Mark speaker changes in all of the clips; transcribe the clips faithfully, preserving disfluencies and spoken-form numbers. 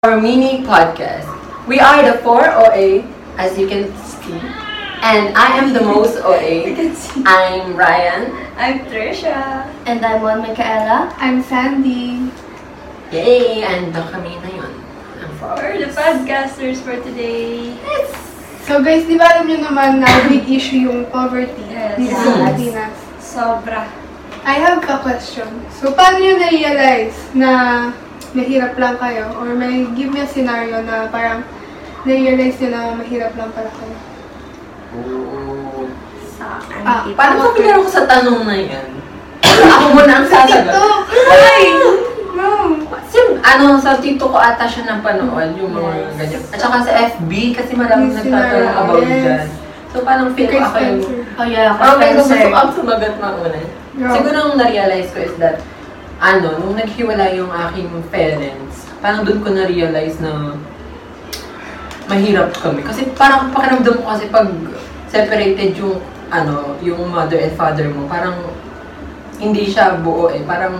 Speaker 1: our mini podcast. We are the four O A, as you can see, and I am the most O A. I'm Ryan.
Speaker 2: I'm Trisha.
Speaker 3: And I'm Juan Micaela.
Speaker 2: I'm Sandy.
Speaker 1: Yay! And doon kami na yun. Ang four.
Speaker 2: We're the podcasters for today.
Speaker 4: So guys, di ba alam nyo naman na big issue yung poverty
Speaker 2: Yes.
Speaker 4: dito sa
Speaker 1: Yes.
Speaker 4: Pilipinas?
Speaker 2: Sobra.
Speaker 4: I have a question. So paano nyo na-realize na mahirap lang kayo? Or may give me a scenario na parang na-realize nyo na mahirap lang pala kayo?
Speaker 1: Oo.
Speaker 2: Sa
Speaker 4: Ah,
Speaker 1: Paano ka pinaro ko sa tanong na yan? Ako muna ang sasagot.
Speaker 4: TikTok!
Speaker 1: Ay!
Speaker 4: No!
Speaker 1: Sim, ano, sa TikTok ko ata siya napanood yung mga
Speaker 3: Yes.
Speaker 1: ganyan. At saka sa F B, kasi maraming
Speaker 4: Yes,
Speaker 1: nagtatanong
Speaker 4: sila.
Speaker 1: about
Speaker 4: Yes.
Speaker 1: dyan. So, parang feel ko
Speaker 4: Kay
Speaker 1: ako yung...
Speaker 4: Spencer.
Speaker 3: Oh yeah,
Speaker 1: Parang may gusto
Speaker 3: Spencer.
Speaker 1: ko ang sumagat mauna.
Speaker 4: Go.
Speaker 1: Siguro ang na-realize ko is that, ano, nung naghiwala yung aking parents, parang doon ko na-realize na mahirap kami. Kasi parang pakiramdam ko kasi pag separated yung, ano, yung mother and father mo, parang hindi siya buo eh. Parang...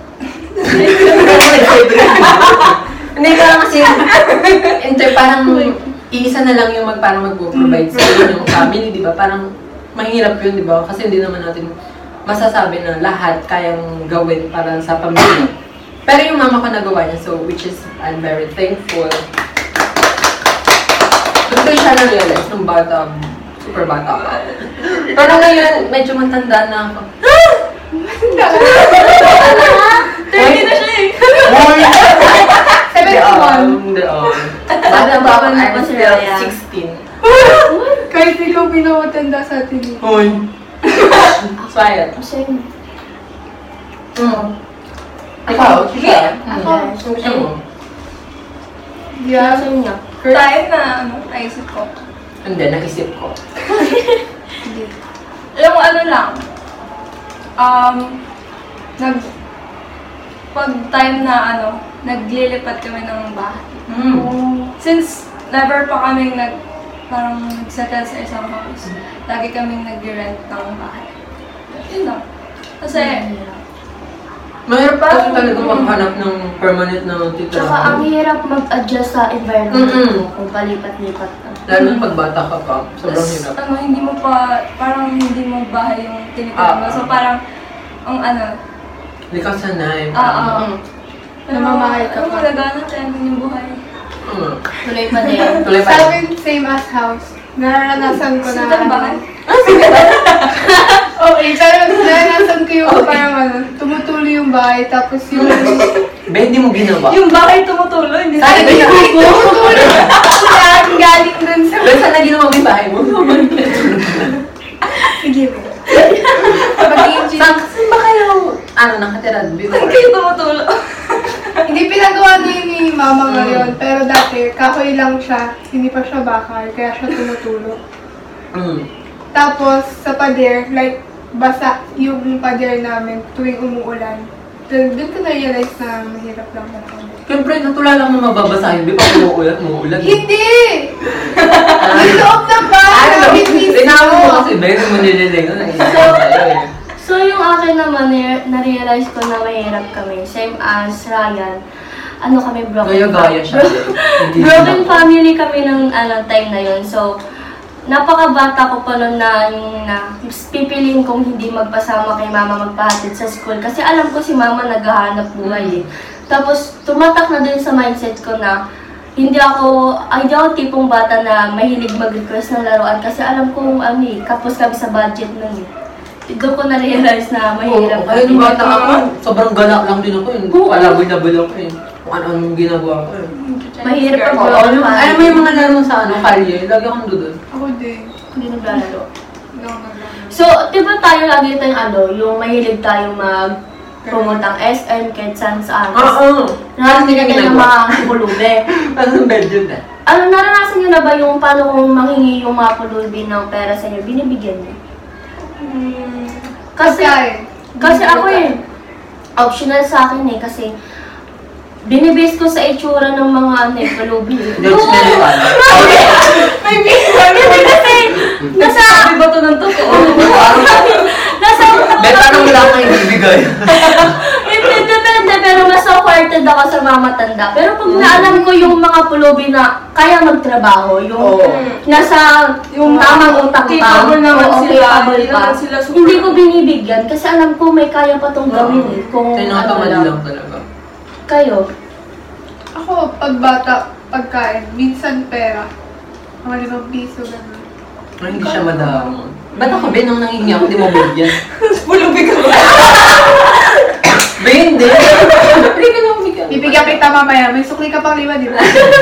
Speaker 1: Hindi ka kasi, enter, parang iisa na lang yung mag, parang mag-provide sa yung family, di ba? Parang mahirap yun, di ba? Kasi hindi naman natin masasabi na lahat kayang gawin para sa pamilya. Pero yung mama ko nagawa niya, so which is, I'm very thankful. Doon ko siya na-realize nung bata, super bata ako. Pero ngayon, medyo matanda na ako.
Speaker 2: thirty na siya eh.
Speaker 4: seventy-one.
Speaker 1: Hindi, um, bata pa ako,
Speaker 3: Bata pa
Speaker 1: I'm
Speaker 3: si
Speaker 1: still
Speaker 3: Ryan.
Speaker 1: sixteen.
Speaker 4: Kahit ikaw pinamatanda sa atin. eh.
Speaker 1: Hoy. Swayat.
Speaker 3: Same.
Speaker 1: Mm. Ikaw, siya.
Speaker 4: Ako.
Speaker 1: Sino siya mo?
Speaker 4: Yeah.
Speaker 3: Same nga.
Speaker 2: Time na, ano, naisip ko.
Speaker 1: Hindi, naisip ko.
Speaker 2: Alam mo, ano lang. Um, nag... Pag time na, ano, naglilipat kami ng bahay.
Speaker 1: Mm.
Speaker 2: Since never pa kaming nag... Parang nag-settle sa isang house. Lagi kaming nag-rent ng bahay. Yun lang. Kasi,
Speaker 1: Mahirap pa kasi talaga maghanap ng permanent na titira.
Speaker 3: Tsaka ang hirap mag-adjust sa environment
Speaker 1: Mm-mm.
Speaker 3: mo kung palipat-lipat ka.
Speaker 1: Lalo na pag bata ka pa, sobrang
Speaker 2: tas,
Speaker 1: hirap.
Speaker 2: ano, hindi mo pa, parang hindi mo bahay yung tinitira mo.
Speaker 1: Ah,
Speaker 2: So,
Speaker 1: ah.
Speaker 2: parang, ang ano,
Speaker 1: Hindi ka sanay.
Speaker 2: ah, ah.
Speaker 4: Mm.
Speaker 2: Pero,
Speaker 4: Namamahay ka
Speaker 2: ano,
Speaker 4: pa.
Speaker 2: malagana tayo yung buhay.
Speaker 1: Mm.
Speaker 3: Tuloy pa din.
Speaker 1: Tuloy pa.
Speaker 4: Sa akin, same as house. Naranasan ko na.
Speaker 2: Sa bahay.
Speaker 4: Okay, pero naranasan ko yung parang ano, tumutuloy yung bahay, tapos yung...
Speaker 1: Ba, hindi mo ginawa?
Speaker 2: Yung bahay tumutuloy, hindi
Speaker 1: Saan
Speaker 2: tayo
Speaker 1: ginawa mo?
Speaker 4: Tumutuloy! Yan, galing dun sa...
Speaker 1: Ba, saan na ginawa mo yung bahay mo?
Speaker 4: Sige mo. Mag-engineer.
Speaker 1: Saan, saan ba kayo, ano, nakatira? Before?
Speaker 2: Saan kayo tumutulo?
Speaker 4: Hindi pinagawa na yun ni mama ngayon, pero dati, kahoy lang siya, hindi pa siya bakal, kaya siya tumutulo.
Speaker 1: Mm.
Speaker 4: Tapos, sa pader, like, basa yung pader namin tuwing umuulan. Doon doon ko na-realize na mahirap lang na kami.
Speaker 1: Siyempre, natula lang na mababasahin. Di ba umuulat, umuulat?
Speaker 4: Hindi! Yung loob ng bahay
Speaker 1: Ano?
Speaker 4: namin mismo!
Speaker 1: Tinawag mo kasi, ba, yung manililig.
Speaker 3: So yung akin naman, na- na-realize ko na mahirap kami. Same as Ryan. Ano kami, broken
Speaker 1: Gaya-gaya siya. Hindi
Speaker 3: broken
Speaker 1: siya.
Speaker 3: family kami ng ano, time na yun. So, napakabata ko pa noon na yung na pipiliin kong hindi magpasama kay mama magpahatid sa school. Kasi alam ko si mama naghahanap buhay eh. Tapos, tumatak na din sa mindset ko na hindi ako, ay, hindi ako tipong bata na mahilig mag-request ng laruan kasi alam ko ano eh, kapos kami sa budget nun eh. Doon ko na-realize na mahirap.
Speaker 1: Oo, kaya nung bata ako, sobrang gala lang din ako yun.
Speaker 3: Oo.
Speaker 1: Palaboy-laboy ako yun. Kung ano-anong ginagawa ko yun.
Speaker 3: Mahirap ang
Speaker 1: Oo,
Speaker 3: broken
Speaker 1: yung, alam mo
Speaker 3: family.
Speaker 1: yung mga laro sa ano, kalye, lagi akong doon.
Speaker 4: Ako din.
Speaker 3: Hindi naglalaro.
Speaker 4: No, no, no.
Speaker 3: So, di ba tayo lagi tayong ano, yung mahilig tayong mag pumutang S M, kahit saan saan.
Speaker 1: Oo.
Speaker 3: Narating ka tayo ng mga pulubi.
Speaker 1: Parang bedroom na.
Speaker 3: Ano, naranasan nyo na ba yung paano kung manghingi yung mga pulubi ng pera sa inyo? Binibigyan nyo?
Speaker 4: Hmm,
Speaker 3: Kasi,
Speaker 4: pagkain.
Speaker 3: kasi ako eh, optional sa akin eh, kasi binibase ko sa itsura ng mga ano eh, pulubi.
Speaker 1: Judge na yung ano.
Speaker 3: May Hindi kasi, nasa,
Speaker 2: Sabi ba ito ng totoo?
Speaker 3: nasa,
Speaker 1: Be, parang wala kang ibibigay.
Speaker 3: Hindi, depende, pero mas half-hearted ako sa mga matanda. Pero pag naalam ko yung mga pulubi na kaya magtrabaho, yung
Speaker 1: Oo.
Speaker 3: nasa yung tamang utak pa,
Speaker 2: Capable naman
Speaker 3: oo,
Speaker 2: sila,
Speaker 3: capable
Speaker 2: hindi
Speaker 3: pa.
Speaker 2: naman sila super-
Speaker 3: Hindi ko binibigyan kasi alam ko may kaya pa tong gawin eh. Kung ano
Speaker 1: Tinatamad
Speaker 3: lang.
Speaker 1: lang talaga.
Speaker 3: Kayo,
Speaker 4: Ako, pag bata, pagkain, minsan pera. Mga limang piso, gano'n.
Speaker 1: Ay, hindi siya madamo. Ba't ako, Ben, nung nangingi ako, di mo bigyan?
Speaker 2: Pulubi ka ba?
Speaker 1: Ben, hindi. Hindi ka na bigyan.
Speaker 4: Bibigyan kita mamaya. May sukli ka pang lima, di ba?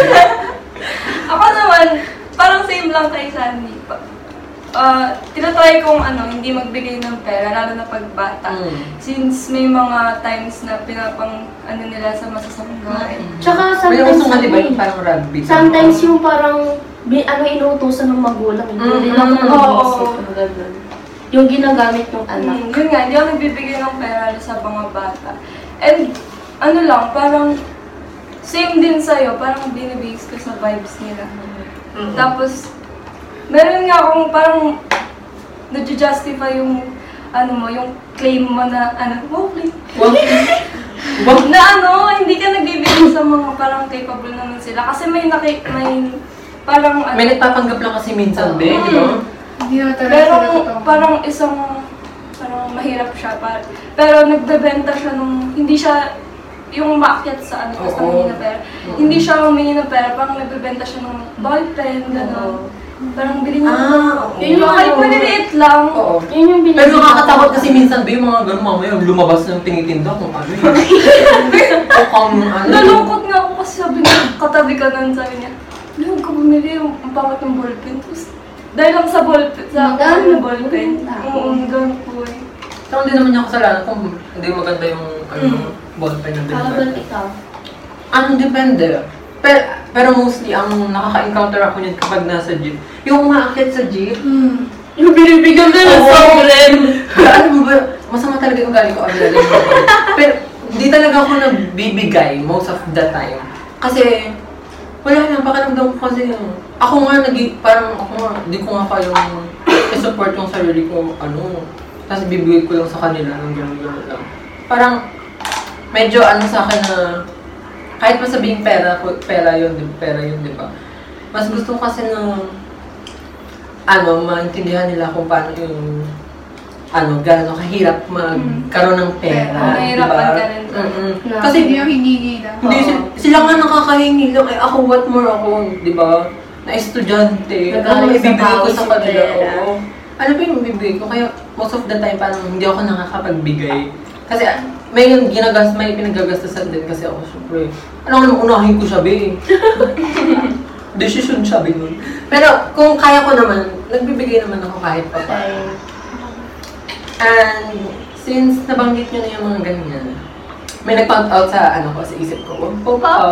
Speaker 2: Ako naman, parang same lang kay Sandy. Pa- Uh, tinatry kong ano, hindi magbigay ng pera, lalo na pag bata.
Speaker 1: Mm.
Speaker 2: Since may mga times na pinapang ano nila sa masasamang gawain.
Speaker 3: tsaka
Speaker 1: May
Speaker 3: sometimes,
Speaker 1: uso nga, di ba,
Speaker 3: ano
Speaker 1: yung
Speaker 3: eh,
Speaker 1: parang rugby.
Speaker 3: sometimes yung parang bi, ano inuutosan ng magulang, hindi
Speaker 1: Mm,
Speaker 3: lang ako
Speaker 1: mm,
Speaker 3: nag-iisip
Speaker 2: oo.
Speaker 3: ng ganun. Yung ginagamit ng anak.
Speaker 2: Mm, yun nga, hindi ako nagbibigay ng pera sa mga bata. And ano lang, parang same din sa'yo, parang binibase ko sa vibes nila.
Speaker 1: Mm.
Speaker 2: Tapos, meron nga akong parang nag-justify yung ano mo, yung claim mo na ano, wow, claim.
Speaker 1: Wag. Wag.
Speaker 2: Na ano, hindi ka nagbibigay sa mga parang capable naman sila. Kasi may naki, may parang ano,
Speaker 1: May nagpapanggap lang kasi minsan, Ben, di ba?
Speaker 4: Hindi na talaga
Speaker 2: pero
Speaker 4: sila totoo.
Speaker 2: parang isang, parang mahirap siya. Par, pero nagbebenta siya nung, hindi siya yung maakyat sa ano, tapos
Speaker 1: Oo.
Speaker 2: humingi ng pera.
Speaker 1: Oo.
Speaker 2: Hindi siya humingi ng pera, parang nagbebenta siya ng ballpen, gano'n. Parang bilhin niya.
Speaker 1: Ah, oo.
Speaker 2: Yun yung kahit maliliit lang.
Speaker 1: Oo.
Speaker 3: Yun yung binibigyan.
Speaker 1: Pero nakakatakot kasi minsan, Ben, yung mga ganun, mamaya lumabas ng tinitinda kung ano yun. O kung ano.
Speaker 2: Nalungkot nga ako kasi sabi niya, katabi ka nun, sabi niya, huwag ka bumili yung ang pangit ng ballpen. Tapos, dahil lang sa ballpen, sa
Speaker 3: Magkano
Speaker 2: ng ballpen.
Speaker 3: ballpen?
Speaker 2: Oo, ganun po eh.
Speaker 1: So, hindi naman niya kasalanan kung hindi maganda yung ano, ballpen na
Speaker 3: Kakabal
Speaker 1: binigay.
Speaker 3: ikaw.
Speaker 1: Ano, depende. Pero, pero mostly, ang nakaka-encounter ako niyan kapag nasa jeep, yung umaakit sa jeep,
Speaker 4: Hmm.
Speaker 3: Yung binibigyan nila
Speaker 1: Oo.
Speaker 3: sa friend.
Speaker 1: ano mo ba, masama talaga yung galing ko agad. Pero, hindi talaga ako nagbibigay most of the time. Kasi, wala lang, pakiramdam ko kasi yung, ako nga, nag parang ako nga, hindi ko nga kayong i-support yung sarili ko, ano, tapos bibigay ko lang sa kanila ng gano'n-gano'n lang. Parang, medyo ano sa akin na, kahit pa sabihin pera, pera yun, di- pera yun, di ba? Mas gusto ko kasi na, ano, maintindihan nila kung paano yung, ano, gano'n kahirap magkaroon ng pera,
Speaker 2: Oo, mahirapan ka rin.
Speaker 1: Mm-mm.
Speaker 3: Na-
Speaker 1: Kasi,
Speaker 4: Hindi yung hingi na.
Speaker 1: hindi,
Speaker 3: Oo.
Speaker 1: si- sila nga nakakahingi lang, eh, ako, what more ako, di ba? Na estudyante, ano
Speaker 3: Nagaling sa
Speaker 1: ibibigay ko
Speaker 3: bawas
Speaker 1: sa
Speaker 3: yung
Speaker 1: kanila,
Speaker 3: pera.
Speaker 1: oo. Ano pa yung ibibigay ko? Kaya, most of the time, parang hindi ako nakakapagbigay. Kasi, ah, may yung ginagas, may pinagagastasan din kasi ako, syempre. Ano naman, unahin ko siya, be. Decision siya, be, nun. Pero, kung kaya ko naman, nagbibigay naman ako kahit pa pa.
Speaker 3: Ay,
Speaker 1: And, since nabanggit nyo na yung mga ganyan, may nag-pump out sa, ano ko, sa isip ko. Pump pump out.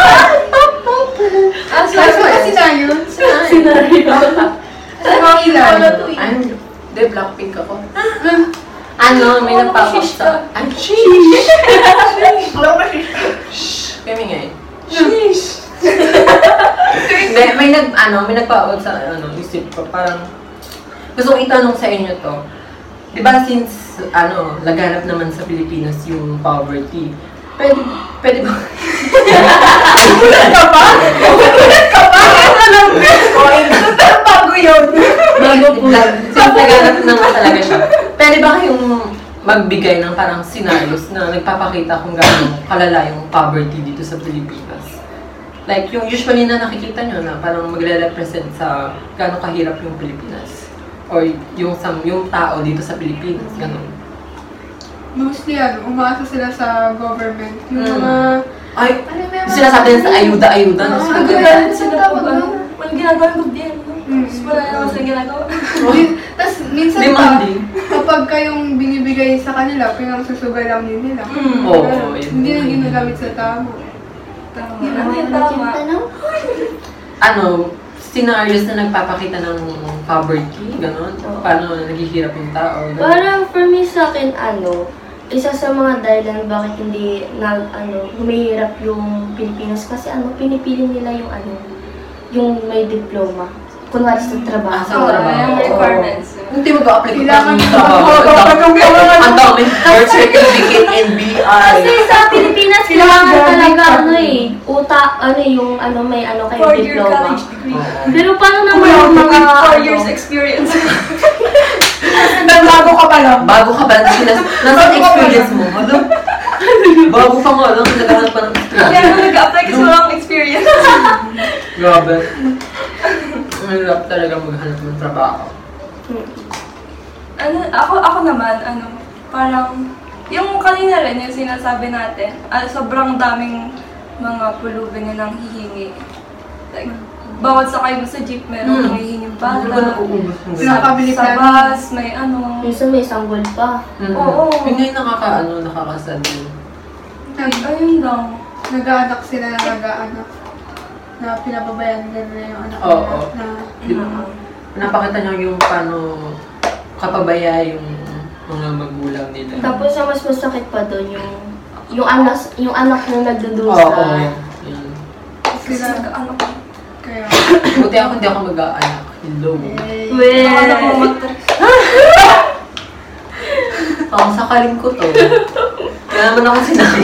Speaker 2: Ah, so,
Speaker 4: Kaso kasi na yun.
Speaker 3: Scenario.
Speaker 4: Sa mga ilan.
Speaker 1: Ano? Hindi, Blackpink ako. Ano, may
Speaker 2: Ano
Speaker 1: nagpapak
Speaker 2: ka, shish
Speaker 1: sa...
Speaker 2: ka?
Speaker 1: Ay, sheesh!
Speaker 4: Alam ko siya.
Speaker 1: Shhh! Kami nga eh. Sheesh! Hindi, may nag, ano, may nagpa-out sa, ano, isip ko. Parang, gusto kong itanong sa inyo to. Di ba, since, ano, laganap naman sa Pilipinas yung poverty, pwede, pwede ba? Nagulat ka ba? Nagulat ka ba? Ano lang, pero bago yun. Bago po. Since laganap naman talaga siya, pwede ba kayong magbigay ng parang scenarios na nagpapakita kung gaano kalala yung poverty dito sa Pilipinas? Like, yung usually na nakikita nyo na parang magre-represent sa gaano kahirap yung Pilipinas. Or yung, sam, yung tao dito sa Pilipinas, gano'n.
Speaker 4: Mostly, ano, umaasa sila sa government. Yung
Speaker 1: Mm.
Speaker 4: mga...
Speaker 1: Ay,
Speaker 4: Ano may mga...
Speaker 1: sinasabi nila sa ayuda-ayuda.
Speaker 4: Ah,
Speaker 1: Tapos,
Speaker 4: ganun.
Speaker 2: Nagagalit sila
Speaker 4: Tawag
Speaker 2: pag
Speaker 4: doon?
Speaker 2: ano, walang ginagawa ng gobyerno.
Speaker 4: Mm.
Speaker 2: Tapos wala naman silang ginagawa.
Speaker 4: Tapos minsan pa,
Speaker 1: demanding.
Speaker 4: kapag kayong binibigay sa kanila, pinangsusugal lang din nila.
Speaker 2: Mm.
Speaker 1: Oo,
Speaker 4: Ganun.
Speaker 1: yun.
Speaker 4: Hindi na ginagamit sa tamo.
Speaker 2: Tama.
Speaker 3: Ano
Speaker 2: Ano yung
Speaker 3: yung
Speaker 2: tama?
Speaker 3: tanong?
Speaker 1: Ano, scenarios na nagpapakita ng poverty, gano'n.
Speaker 3: Oo.
Speaker 1: Paano naghihirap yung tao, gano'n.
Speaker 3: Parang for me sa akin, ano, isa sa mga dahilan bakit hindi na, ano, humihirap yung Pilipinas kasi ano, pinipili nila yung ano, yung may diploma. Kunwari sa trabaho.
Speaker 1: Ah, sa
Speaker 2: Oo,
Speaker 1: trabaho.
Speaker 2: yung
Speaker 1: Oo.
Speaker 2: requirements.
Speaker 1: Hindi mag-a-apply ko
Speaker 4: Kailangan
Speaker 1: ng
Speaker 4: mo
Speaker 1: trabaho.
Speaker 4: mag-
Speaker 1: Ang dami. Birth certificate, N B I.
Speaker 3: Kasi sa Pilipinas, kailangan talaga ano eh, utak, ano yung ano may ano kayo
Speaker 2: Four-year
Speaker 3: diploma.
Speaker 2: college degree.
Speaker 1: Oo.
Speaker 3: Pero paano naman yung mga
Speaker 2: Four
Speaker 3: ano,
Speaker 2: years experience.
Speaker 4: Nagbago ka pa lang.
Speaker 1: Bago ka ba? Nas- Nasaan experience mo? Ano? Bago pa nga lang, naghahanap pa ng
Speaker 2: Kaya
Speaker 1: experience.
Speaker 2: ako nag-apply kasi wala akong experience.
Speaker 1: Grabe. Ang hirap talaga maghanap ng trabaho.
Speaker 2: ano, ako, ako naman, ano, parang, yung kanina rin, yung sinasabi natin, ah, sobrang daming mga pulubi na nang hihingi. Like, bawat sakay mo sa jeep, meron
Speaker 1: Hmm.
Speaker 2: hmm. hihinging
Speaker 1: Hindi ko
Speaker 2: bata.
Speaker 1: nauubos ng
Speaker 4: Sa-
Speaker 1: ganun.
Speaker 4: Nakabili
Speaker 2: Sa
Speaker 4: ka.
Speaker 2: bus, may ano.
Speaker 3: minsan may sanggol pa.
Speaker 1: Mm.
Speaker 2: Oo.
Speaker 1: Yun nga yung nakaka-ano, nakakasad din.
Speaker 2: Ay, ayun lang.
Speaker 4: Nag-aanak sila na nag-aanak. Na pinababayan nila na yung anak
Speaker 1: Oo.
Speaker 4: nila. Na,
Speaker 1: Di ba? Napakita niyo yung paano kapabaya yung mga magulang nila.
Speaker 3: Tapos ang mas masakit pa doon yung yung anak yung anak na nagdudusa.
Speaker 1: Oo. Yun.
Speaker 2: Kasi
Speaker 4: sila,
Speaker 2: nag-ano ko.
Speaker 4: kaya,
Speaker 1: Buti ako hindi ako mag-aanak. Hello.
Speaker 4: eh,
Speaker 3: Weh.
Speaker 2: Nakala ko matres.
Speaker 1: Ako, sakalin ko to. Kaya naman ako sinabi.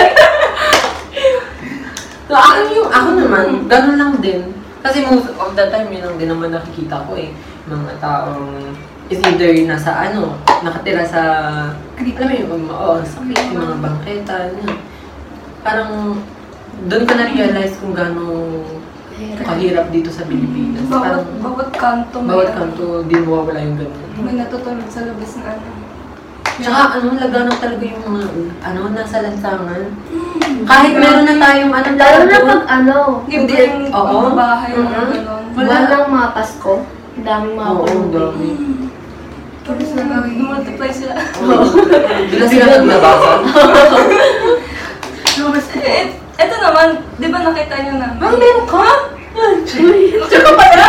Speaker 1: So, ako, yung, ako naman, ganun lang din. Kasi most of the time, yun lang din naman nakikita ko eh. Mga taong is either nasa ano, nakatira sa, alam mo yung, oo, sa yung mga bangketa, yun. Parang, doon ko na-realize kung gano'ng kahirap dito sa Pilipinas.
Speaker 2: Bawat,
Speaker 1: Parang,
Speaker 2: bawat kanto may,
Speaker 1: bawat
Speaker 2: ano,
Speaker 1: kanto, di mawawala yung ganun.
Speaker 2: may natutulog sa labas na ano.
Speaker 1: Tsaka ano, laganap talaga yung mga, ano, nasa lansangan. Kahit meron na tayong, ano,
Speaker 3: Lalo na
Speaker 1: doon,
Speaker 3: pag ano,
Speaker 2: Libreng
Speaker 1: Oo.
Speaker 2: pagbabahay, mga
Speaker 1: Mhm.
Speaker 2: gano'n.
Speaker 1: Wala.
Speaker 3: walang mga Pasko. Ang daming mga
Speaker 1: Oo, ang
Speaker 3: pulubi.
Speaker 1: dami.
Speaker 2: Tapos nag-multiply sila.
Speaker 1: Bila sila naglabasa.
Speaker 4: lumabas ko.
Speaker 2: Eh, eto naman, di ba nakita niyo na?
Speaker 1: Ah, meron ka?
Speaker 2: Tsaka pala?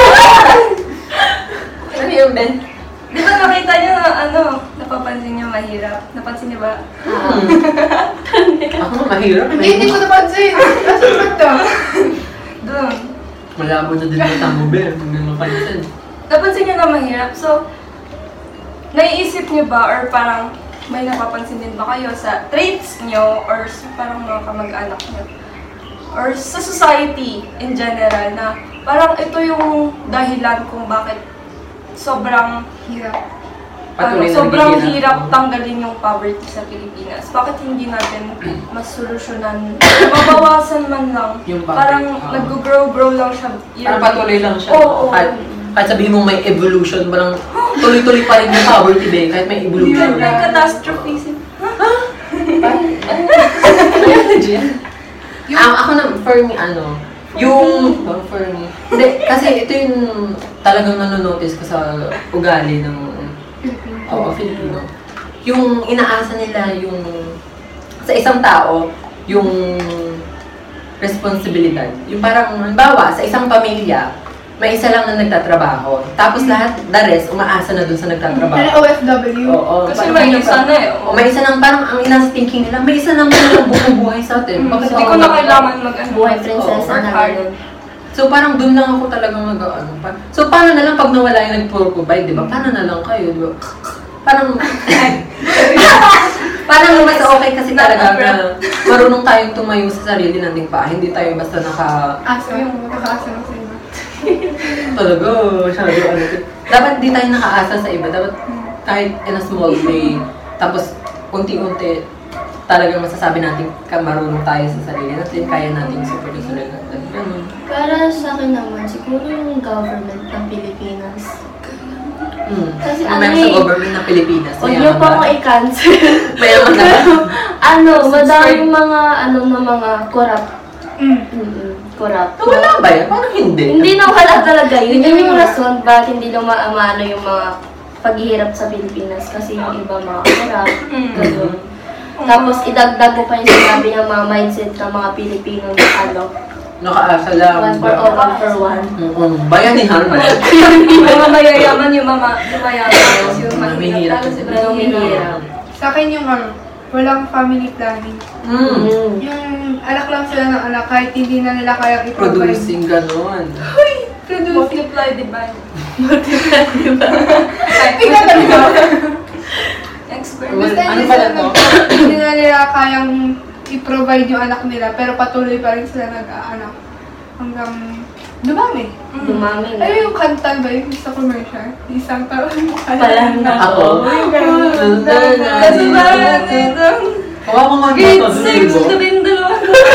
Speaker 1: Ano yun, Ben?
Speaker 2: Di ba nakita niyo na ano, napapansin niyo mahirap? Napansin niyo ba?
Speaker 1: Hmm. Ako, mahirap.
Speaker 4: Hindi, hindi ko napansin. Nasaan ba ito?
Speaker 2: Doon.
Speaker 1: Malabo na din mata mo, Ben. Hindi mo pansin.
Speaker 2: Napansin niyo na mahirap. So, naiisip niyo ba or parang may napapansin din ba kayo sa traits niyo or sa parang mga kamag-anak niyo? Or sa society in general na parang ito yung dahilan kung bakit sobrang
Speaker 4: Hirap.
Speaker 2: ano,
Speaker 1: Patuloy na
Speaker 2: sobrang
Speaker 1: nagiging-
Speaker 2: hirap tanggalin yung poverty sa Pilipinas. Bakit hindi natin mas solusyonan, mabawasan man lang.
Speaker 1: Yung poverty,
Speaker 2: Parang
Speaker 1: oo.
Speaker 2: nag-grow-grow lang siya.
Speaker 1: Parang patuloy lang siya.
Speaker 2: Oo.
Speaker 1: Kahit, kahit sabihin mo may evolution, parang tuloy-tuloy pa rin yung poverty, Ben. Kahit may evolution.
Speaker 2: May catastrophism.
Speaker 1: Ayun, legit. Ang ako na, for me, ano, yung, oh, for me, hindi, kasi ito yung talagang nanonotice ko sa ugali ng, oo, Filipino. Yung inaasa nila yung, sa isang tao, yung responsibilidad. Yung parang, halimbawa, sa isang pamilya, may isa lang na nagtatrabaho. Tapos lahat, the rest, umaasa na dun sa nagtatrabaho.
Speaker 4: Pero O F W.
Speaker 1: Oo.
Speaker 2: Kasi
Speaker 1: parang
Speaker 2: may
Speaker 1: ganyan
Speaker 2: isa
Speaker 1: pa.
Speaker 2: na eh.
Speaker 1: O, may isa nang parang ang inasa thinking nila, may isa nang parang bumubuhay sa atin. Bakit
Speaker 2: Hindi
Speaker 1: ako
Speaker 2: ko na
Speaker 1: mag-
Speaker 2: kailangan mag ano,
Speaker 3: Buhay prinsesa
Speaker 2: work
Speaker 3: na
Speaker 2: hard.
Speaker 3: gano'n.
Speaker 1: So parang dun lang ako talagang nag ano pa. So paano na lang pag nawala yung nag-provide, di ba? Paano na lang kayo, di ba? Parang parang mas okay kasi talaga na marunong tayong tumayo sa sarili nating pa. Hindi tayo basta naka
Speaker 4: Asa yung nakakaasa lang sa iba.
Speaker 1: talaga masyado ano. Dapat di tayo nakaasa sa iba. Dapat kahit in a small way. Tapos unti-unti talagang masasabi natin ka marunong tayo sa sarili natin. Kaya natin super sa sarili natin. Ganun.
Speaker 3: Para sa akin naman, siguro yung government ng Pilipinas.
Speaker 1: Hmm.
Speaker 3: Kasi
Speaker 1: Kung
Speaker 3: ano
Speaker 1: meron sa
Speaker 3: eh,
Speaker 1: government ng Pilipinas.
Speaker 3: Huwag niyo
Speaker 1: mayaman
Speaker 3: pa
Speaker 1: ba?
Speaker 3: ako i-cancel.
Speaker 1: Mayaman ka ba?
Speaker 3: ano, madaming mga, ano na mga corrupt.
Speaker 4: Mm.
Speaker 3: Mm-mm, corrupt.
Speaker 1: Wala ba yan? Parang hindi.
Speaker 3: Hindi na wala talaga yun. Yun yung rason bakit hindi lumaamano yung mga paghihirap sa Pilipinas. Kasi yung iba mga corrupt. Ganun. Tapos idagdag mo pa yung sinabi ng mga mindset ng mga Pilipino na ano,
Speaker 1: Nakaasa lang.
Speaker 3: one for all, one for one.
Speaker 1: Mm-mm. Bayanihan ba?
Speaker 2: Yung mga mayayaman, yung mga yung mayaman, yung
Speaker 1: Mahirap.
Speaker 2: mahirap, tapos sila
Speaker 3: Yung
Speaker 2: yung
Speaker 3: mahirap.
Speaker 2: mahirap.
Speaker 4: Sa akin yung ano, walang family planning.
Speaker 1: Mm.
Speaker 3: Mm.
Speaker 4: Yung anak lang sila ng anak kahit hindi na nila kayang i-provide.
Speaker 1: Producing ganon.
Speaker 4: Producing.
Speaker 2: Multiply, divide.
Speaker 4: Tingnan ka nila.
Speaker 2: Expert.
Speaker 1: Well,
Speaker 4: Basta
Speaker 1: ano
Speaker 4: hindi
Speaker 1: pala
Speaker 4: sila
Speaker 1: to?
Speaker 4: nag- hindi na nila kayang i-provide yung anak nila, pero patuloy pa rin sila nag-aanak. Hanggang dumami.
Speaker 3: Dumami na.
Speaker 4: Ano yung kanta ba yung sa commercial? Isang taon
Speaker 3: Pala na.
Speaker 1: Ako?
Speaker 4: Yung ganun.
Speaker 2: Kasi parang dito,
Speaker 1: Kawa ko nga
Speaker 2: grade
Speaker 1: dito.
Speaker 2: six, labing dalawa.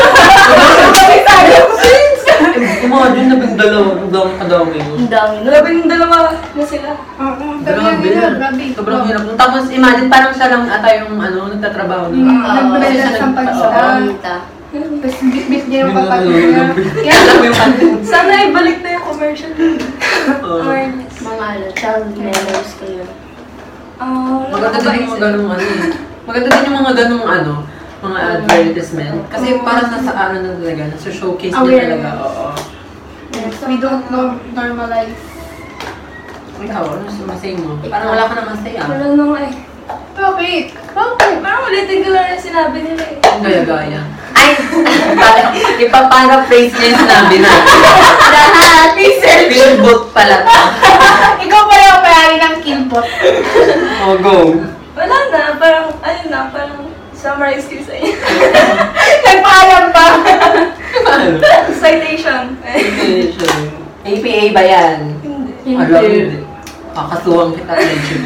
Speaker 1: Imagine na bang dalawa. Ang dami kadami yun.
Speaker 3: Ang dami na.
Speaker 2: Labing dalawa na sila.
Speaker 4: Oo,
Speaker 1: Grabe.
Speaker 4: nila, grabe.
Speaker 1: Sobrang hirap. nun. Tapos imagine parang siya lang ata yung ano, nagtatrabaho.
Speaker 4: Mm,
Speaker 1: nun.
Speaker 3: Oo.
Speaker 4: Nagbalala
Speaker 1: Kasi siya
Speaker 4: sa
Speaker 1: nag-
Speaker 4: pansa.
Speaker 1: oo.
Speaker 3: Bonita.
Speaker 4: Tapos bit-bit niya yung
Speaker 1: Hindi na
Speaker 4: kapatid
Speaker 1: ano,
Speaker 4: niya.
Speaker 1: yung-
Speaker 4: Kaya,
Speaker 1: Alam mo yung kanta.
Speaker 2: Sana ibalik na yung commercial.
Speaker 1: Oo.
Speaker 2: Awareness.
Speaker 3: Mga ano, child memories ko yun.
Speaker 2: Ah, wala
Speaker 1: Maganda
Speaker 2: ko
Speaker 1: din
Speaker 2: ba
Speaker 1: yung mga
Speaker 2: isip?
Speaker 1: ganung ano eh. Maganda din yung mga ganung ano, mga advertisement. Kasi parang nasa ano na talaga, nasa showcase niya
Speaker 4: Aware.
Speaker 1: talaga. Oo.
Speaker 4: yes, we don't know normalize.
Speaker 1: Ikaw, ano sumasay mo? Parang wala ka naman say ah.
Speaker 2: Wala na nga eh.
Speaker 4: Bakit?
Speaker 2: Bakit? Parang ulitin ko lang yung sinabi nila eh.
Speaker 1: Ang gaya-gaya. Ay! Parang ipaparaphrase niya yung sinabi na.
Speaker 3: Lahat!
Speaker 1: Billboard pala to.
Speaker 4: Ikaw pala ang mayari ng kilpot.
Speaker 1: Oh, go.
Speaker 2: Wala na, parang, ayun na, parang summarize ko sa inyo.
Speaker 4: Nagpaalam pa.
Speaker 2: Citation.
Speaker 1: A P A ba yan?
Speaker 2: Hindi.
Speaker 1: Alam mo, hindi. Kakasuwang kita legend.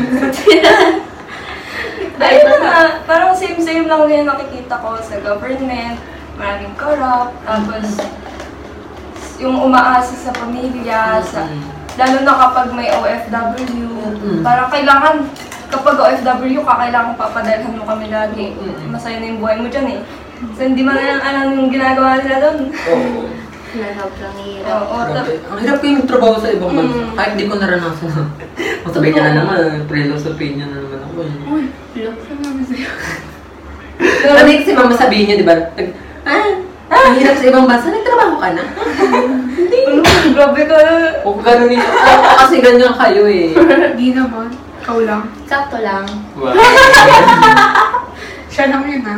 Speaker 2: Ayun na, parang same-same lang din yung nakikita ko sa government. Maraming corrupt, tapos yung umaasa sa pamilya, sa, lalo na kapag may O F W,
Speaker 1: Mm.
Speaker 2: parang kailangan, kapag O F W ka, kailangan papadalhan mo kami lagi.
Speaker 1: Mm.
Speaker 2: Masaya na yung buhay mo dyan eh. So hindi mo na lang alam yung ginagawa nila doon.
Speaker 1: Oo.
Speaker 3: Na sobrang hirap.
Speaker 2: Oo, tap-
Speaker 1: Grabe. Ang hirap ko yung trabaho sa ibang bansa.
Speaker 2: Mm.
Speaker 1: Kahit di ko naranasan. Masabay ka na naman. Prelos opinion na naman ako. eh.
Speaker 4: Uy,
Speaker 3: Look.
Speaker 4: sinabi sa'yo.
Speaker 1: Ano kasi mama sabihin niya, di ba? Nag- Ah, ah, ang hirap sa ibang bansa. Nagtrabaho ka na?
Speaker 2: Ano, grabe ka.
Speaker 1: O ganun yun. Ah, kasi ganyan kayo eh.
Speaker 4: Di naman. Ikaw lang.
Speaker 3: Sakto lang.
Speaker 1: Wow.
Speaker 4: Siya lang yun, ha?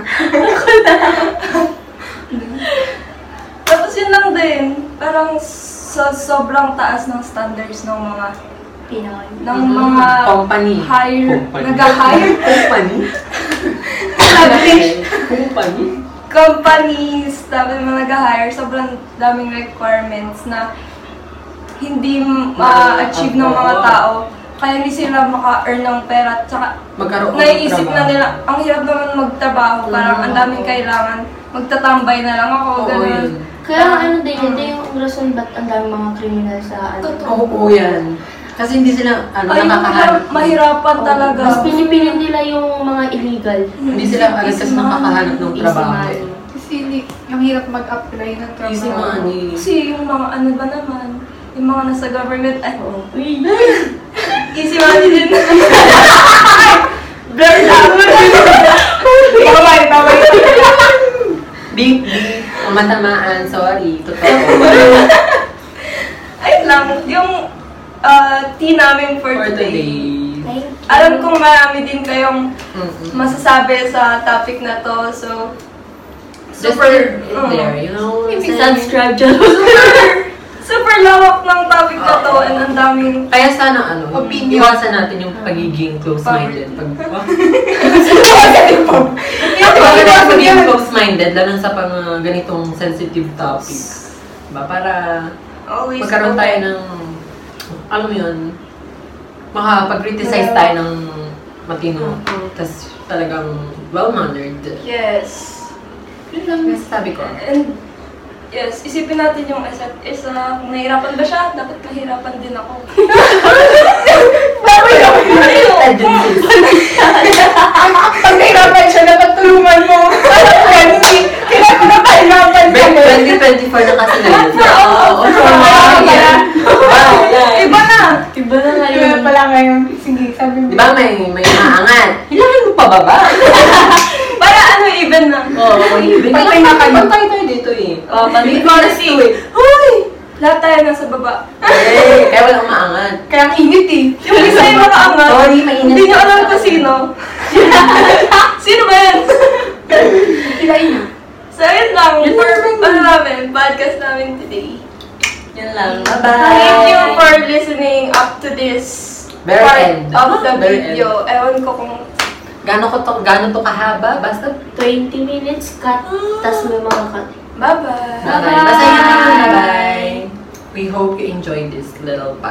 Speaker 2: Tapos yun lang din, parang sa sobrang taas ng standards ng mga
Speaker 3: Pinoy.
Speaker 2: ng
Speaker 1: Mhm.
Speaker 2: mga
Speaker 1: Company.
Speaker 2: hire,
Speaker 1: Company.
Speaker 2: nag-hire
Speaker 1: Company?
Speaker 2: establish
Speaker 1: Company?
Speaker 2: companies, tapos mga nag-hire, sobrang daming requirements na hindi ma-achieve ng mga tao. Kaya hindi sila maka-earn ng pera. Tsaka
Speaker 1: Magkaroon ng
Speaker 2: naiisip na
Speaker 1: trabaho.
Speaker 2: nila, ang hirap naman magtrabaho, parang ang daming kailangan. Magtatambay na lang ako,
Speaker 1: Oo,
Speaker 2: ganun.
Speaker 1: yun.
Speaker 3: Kaya ano din, ito yung rason ba't ang dami mga kriminal sa ano.
Speaker 2: Totoo.
Speaker 1: Oo po yan. Kasi hindi sila, ano,
Speaker 2: Ay,
Speaker 1: nakakahanap.
Speaker 2: mahirapan
Speaker 1: Oo.
Speaker 2: talaga.
Speaker 3: Mas pinipili nila yung mga illegal.
Speaker 1: Hindi sila agad kasi nakakahanap ng
Speaker 3: Easy
Speaker 1: trabaho.
Speaker 3: money.
Speaker 4: Kasi hindi, yung hirap mag-apply ng trabaho.
Speaker 1: Easy money.
Speaker 2: Kasi yung mga ano ba naman, yung mga nasa government, ay,
Speaker 3: Oo.
Speaker 2: easy money din.
Speaker 1: Blur na!
Speaker 4: Bawal, bawal.
Speaker 1: Big, big. Matamaan, sorry. Totoo.
Speaker 2: Ay lang, yung uh, tea namin for,
Speaker 1: For
Speaker 2: today.
Speaker 1: today.
Speaker 3: Thank you.
Speaker 2: Alam kong marami din kayong
Speaker 1: Mm-mm.
Speaker 2: masasabi sa topic na to, so
Speaker 1: Just
Speaker 2: super,
Speaker 1: leave it
Speaker 2: uh,
Speaker 1: there, you know?
Speaker 3: Subscribe dyan.
Speaker 2: super lawak ng topic na to, and ang daming
Speaker 1: Kaya sana ano,
Speaker 4: Opinion.
Speaker 1: iwasan natin yung pagiging close-minded. Pag,
Speaker 4: Yung
Speaker 1: Bakit
Speaker 4: pag-
Speaker 1: ako pagiging close-minded, lalo sa pang uh, ganitong sensitive topics? Diba? Para
Speaker 2: always
Speaker 1: magkaroon tayo
Speaker 2: open.
Speaker 1: ng, alam mo yun, makapag-criticize
Speaker 2: Yeah.
Speaker 1: tayo ng matino.
Speaker 3: Mhm.
Speaker 1: Tapos talagang well-mannered.
Speaker 2: Yes.
Speaker 1: Yun lang yung sabi ko.
Speaker 2: And yes, isipin natin yung isa't isa. Kung nahirapan ba siya, dapat mahirapan din ako.
Speaker 4: Bawal ako. Pag nahirapan siya, dapat tulungan mo. Kailan ko na pahirapan ka mo.
Speaker 1: twenty twenty-four na kasi ngayon.
Speaker 2: Oo,
Speaker 1: Oo,
Speaker 4: oo,
Speaker 1: yeah. Wow, yeah.
Speaker 2: Iba na!
Speaker 3: Iba na
Speaker 4: Kaya
Speaker 3: ngayon.
Speaker 4: pala ngayon. Sige, sabi mo.
Speaker 1: Di ba may, may maangat? Hilangin mo pababa.
Speaker 2: Para ano, even na.
Speaker 1: Oo, even.
Speaker 4: Pantay na kayo.
Speaker 1: Pantay tayo dito eh.
Speaker 2: Oh, pati
Speaker 1: Equality eh. Hoy!
Speaker 2: lahat tayo nasa baba.
Speaker 1: Eh, kaya walang maangat.
Speaker 4: Kaya ang init eh.
Speaker 2: Yung isa yung nakaangat.
Speaker 1: Sorry, mainit.
Speaker 2: Hindi nyo alam kung sino. Sino ba yan?
Speaker 4: Kilain na.
Speaker 2: So, yun lang. For, ano namin, podcast namin today.
Speaker 1: Yan lang. Bye-bye!
Speaker 2: Thank you for listening up to this
Speaker 1: Very
Speaker 2: part
Speaker 1: end.
Speaker 2: of the
Speaker 1: Very
Speaker 2: video. Ewan ko kung
Speaker 1: Gano'n ko to, gano'n to kahaba? Basta,
Speaker 3: twenty minutes cut, tas may mga cut.
Speaker 2: bye-bye.
Speaker 1: bye-bye. Basta yun lang. Bye-bye. We hope you enjoyed this little